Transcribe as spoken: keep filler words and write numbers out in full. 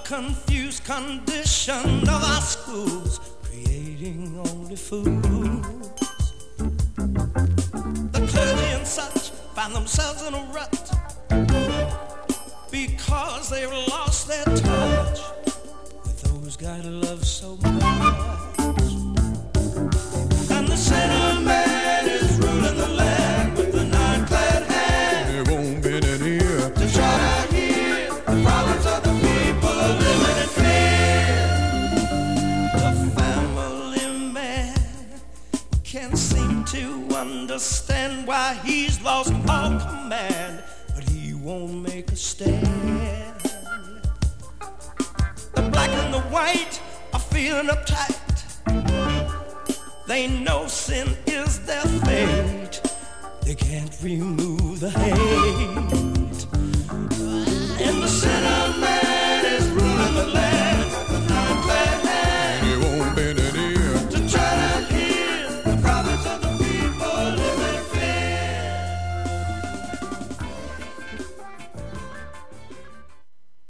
confused condition of our schools, creating only fools. The clergy and such find themselves in a rut because they've lost their touch with those God loves so much. And the sinner man is ruling the land with an ironclad hand. There won't be any here to try to heal the problems of the people living in fear. The family man can't seem to understand why he's lost all command, but he won't make a stand. The black and the white are feeling uptight. They know sin is their fate. They can't remove the hate.